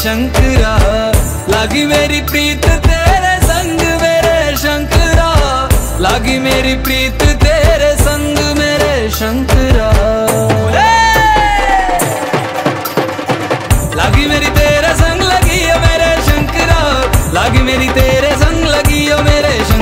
शंकरा, लागी मेरी प्रीत तेरे संग मेरे शंकरा, लागी मेरी प्रीत तेरे संग मेरे शंकरा, लागी मेरी तेरे संग लगी है मेरे शंकरा, लागी मेरी तेरे